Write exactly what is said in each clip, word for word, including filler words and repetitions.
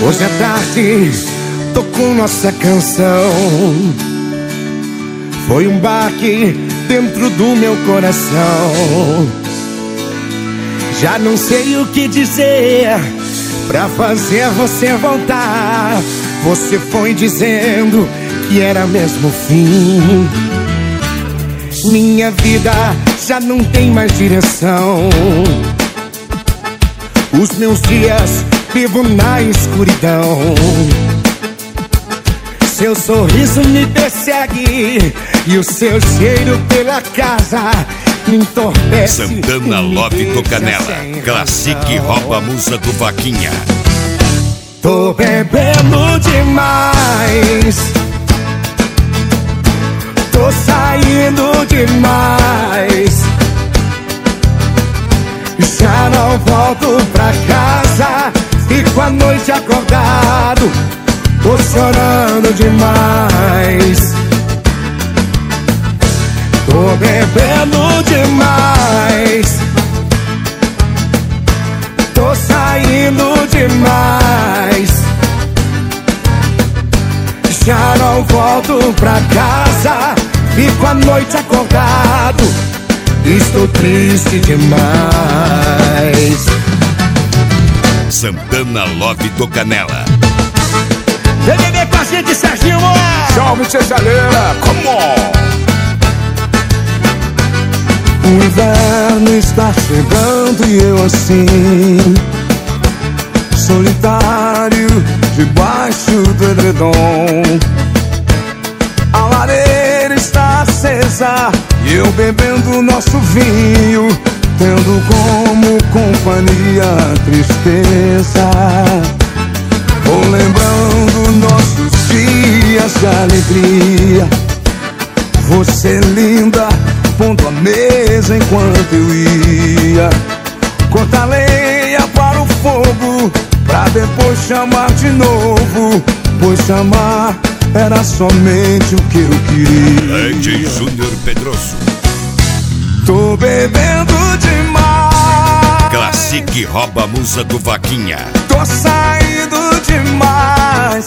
Hoje à tarde tocou nossa canção. Foi um baque dentro do meu coração. Já não sei o que dizer pra fazer você voltar. Você foi dizendo que era mesmo o fim. Minha vida já não tem mais direção. Os meus dias vivo na escuridão. Seu sorriso me persegue e o seu cheiro pela casa me entorpece. Santana Love Tocanela, Classic rouba a musa do Vaquinha. Tô bebendo demais, tô saindo demais. Já não volto pra casa, fico a noite acordado, tô chorando demais. Tô bebendo demais, tô saindo demais. Já não volto pra casa, fico a noite acordado, estou triste demais. Santana Love Tocanela. Vem beber com a gente, Serginho. Salve, tia Chaleira, come on! O inverno está chegando e eu assim, solitário, debaixo do edredom. A lareira está acesa e eu bebendo nosso vinho, tendo como companhia a tristeza. Vou lembrando nossos dias de alegria. Você linda, pondo a mesa enquanto eu ia cortar lenha para o fogo, pra depois chamar de novo, pois chamar era somente o que eu queria. D J Júnior Pedroso. Tô bebendo demais, Classic rouba a musa do Vaquinha. tô saindo demais.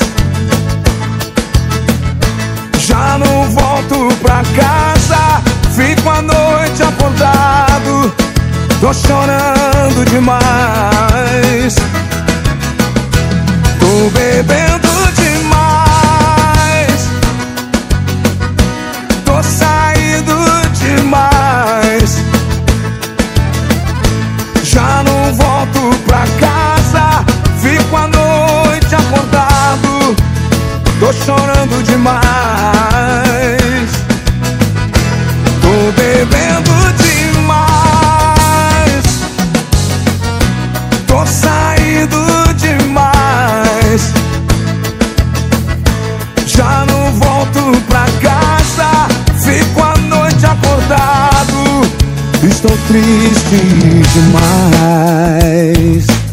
Já não volto pra casa, fico a noite acordado, tô chorando demais. Tô bebendo demais, tô saindo demais. Já não volto pra casa, fico a noite acordado, tô chorando demais. Tô bebendo demais, tô saindo demais. Já não volto pra casa, fico a noite acordado, estou triste demais.